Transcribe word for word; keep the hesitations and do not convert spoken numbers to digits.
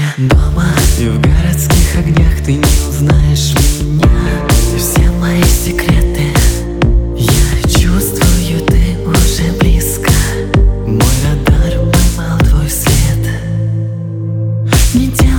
дома, и в городских огнях ты не узнаешь меня. И все мои секреты я чувствую, ты уже близко. Мой радар поймал твой след. Не делай